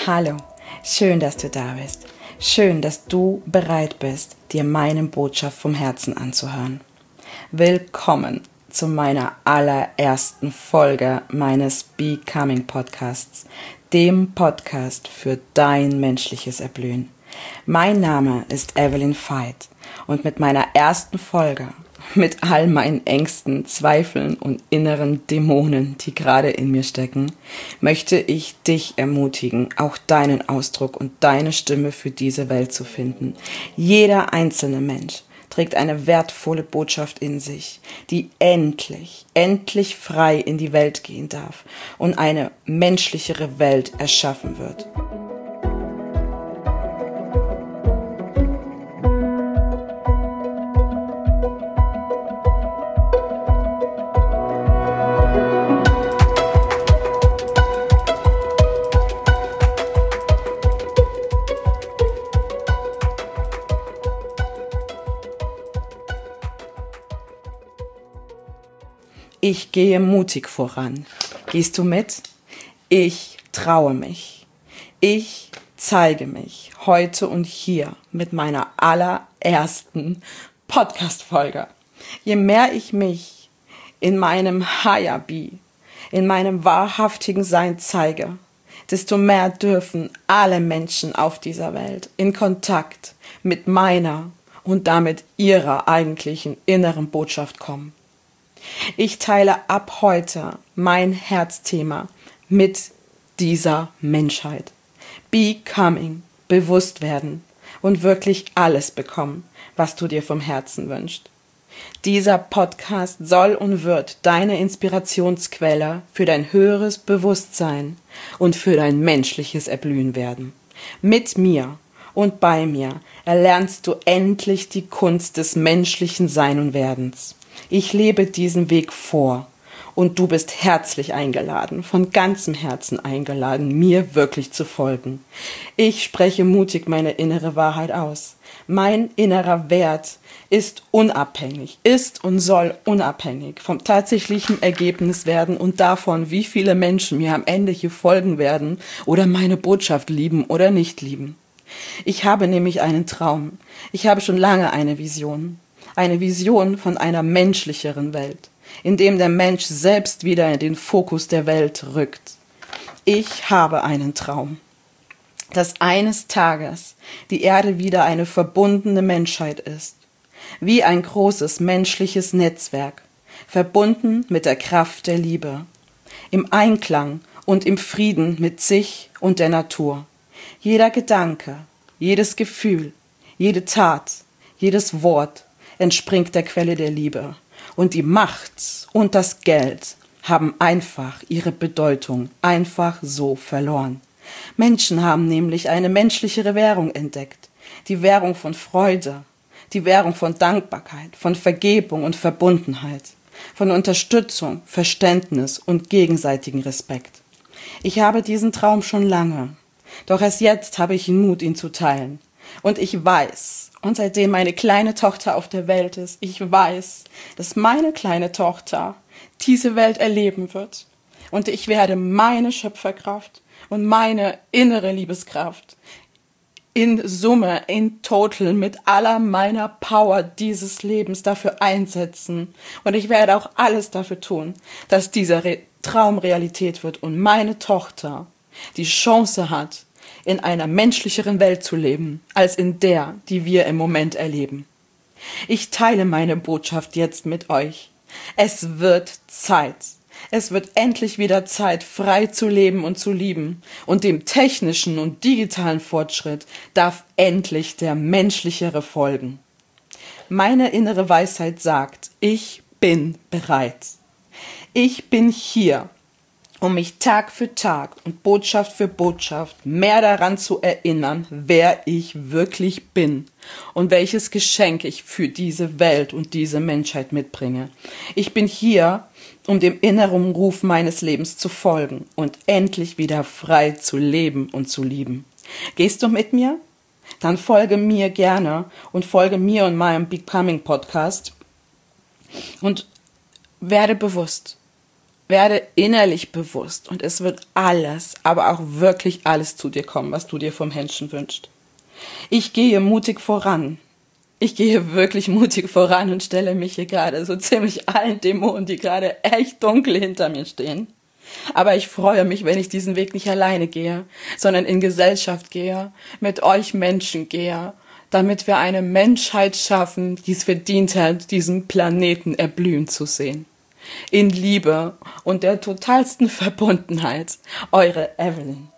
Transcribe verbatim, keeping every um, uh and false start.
Hallo, schön, dass du da bist. Schön, dass du bereit bist, dir meine Botschaft vom Herzen anzuhören. Willkommen zu meiner allerersten Folge meines Becoming Podcasts, dem Podcast für dein menschliches Erblühen. Mein Name ist Evelyn Veit und mit meiner ersten Folge, mit all meinen Ängsten, Zweifeln und inneren Dämonen, die gerade in mir stecken, möchte ich dich ermutigen, auch deinen Ausdruck und deine Stimme für diese Welt zu finden. Jeder einzelne Mensch trägt eine wertvolle Botschaft in sich, die endlich, endlich frei in die Welt gehen darf und eine menschlichere Welt erschaffen wird. Ich gehe mutig voran. Gehst du mit? Ich traue mich. Ich zeige mich heute und hier mit meiner allerersten Podcast-Folge. Je mehr ich mich in meinem Higher Be, in meinem wahrhaftigen Sein zeige, desto mehr dürfen alle Menschen auf dieser Welt in Kontakt mit meiner und damit ihrer eigentlichen inneren Botschaft kommen. Ich teile ab heute mein Herzthema mit dieser Menschheit. Becoming, bewusst werden und wirklich alles bekommen, was du dir vom Herzen wünschst. Dieser Podcast soll und wird deine Inspirationsquelle für dein höheres Bewusstsein und für dein menschliches Erblühen werden. Mit mir und bei mir erlernst du endlich die Kunst des menschlichen Sein und Werdens. Ich lebe diesen Weg vor und du bist herzlich eingeladen, von ganzem Herzen eingeladen, mir wirklich zu folgen. Ich spreche mutig meine innere Wahrheit aus. Mein innerer Wert ist unabhängig, ist und soll unabhängig vom tatsächlichen Ergebnis werden und davon, wie viele Menschen mir am Ende hier folgen werden oder meine Botschaft lieben oder nicht lieben. Ich habe nämlich einen Traum. Ich habe schon lange eine Vision. Eine Vision von einer menschlicheren Welt, in dem der Mensch selbst wieder in den Fokus der Welt rückt. Ich habe einen Traum, dass eines Tages die Erde wieder eine verbundene Menschheit ist, wie ein großes menschliches Netzwerk, verbunden mit der Kraft der Liebe, im Einklang und im Frieden mit sich und der Natur. Jeder Gedanke, jedes Gefühl, jede Tat, jedes Wort entspringt der Quelle der Liebe. Und die Macht und das Geld haben einfach ihre Bedeutung einfach so verloren. Menschen haben nämlich eine menschlichere Währung entdeckt. Die Währung von Freude, die Währung von Dankbarkeit, von Vergebung und Verbundenheit, von Unterstützung, Verständnis und gegenseitigen Respekt. Ich habe diesen Traum schon lange, doch erst jetzt habe ich den Mut, ihn zu teilen. Und ich weiß, und seitdem meine kleine Tochter auf der Welt ist, ich weiß, dass meine kleine Tochter diese Welt erleben wird. Und ich werde meine Schöpferkraft und meine innere Liebeskraft in Summe, in Total, mit aller meiner Power dieses Lebens dafür einsetzen. Und ich werde auch alles dafür tun, dass dieser Re- Traum Realität wird und meine Tochter die Chance hat, in einer menschlicheren Welt zu leben, als in der, die wir im Moment erleben. Ich teile meine Botschaft jetzt mit euch. Es wird Zeit. Es wird endlich wieder Zeit, frei zu leben und zu lieben. Und dem technischen und digitalen Fortschritt darf endlich der menschlichere folgen. Meine innere Weisheit sagt, ich bin bereit. Ich bin hier, um mich Tag für Tag und Botschaft für Botschaft mehr daran zu erinnern, wer ich wirklich bin und welches Geschenk ich für diese Welt und diese Menschheit mitbringe. Ich bin hier, um dem inneren Ruf meines Lebens zu folgen und endlich wieder frei zu leben und zu lieben. Gehst du mit mir? Dann folge mir gerne und folge mir und meinem Becoming Podcast und werde bewusst. Werde innerlich bewusst und es wird alles, aber auch wirklich alles zu dir kommen, was du dir vom Menschen wünschst. Ich gehe mutig voran. Ich gehe wirklich mutig voran und stelle mich hier gerade so ziemlich allen Dämonen, die gerade echt dunkel hinter mir stehen. Aber ich freue mich, wenn ich diesen Weg nicht alleine gehe, sondern in Gesellschaft gehe, mit euch Menschen gehe, damit wir eine Menschheit schaffen, die es verdient hat, diesen Planeten erblühen zu sehen. In Liebe und der totalsten Verbundenheit, eure Evelyn.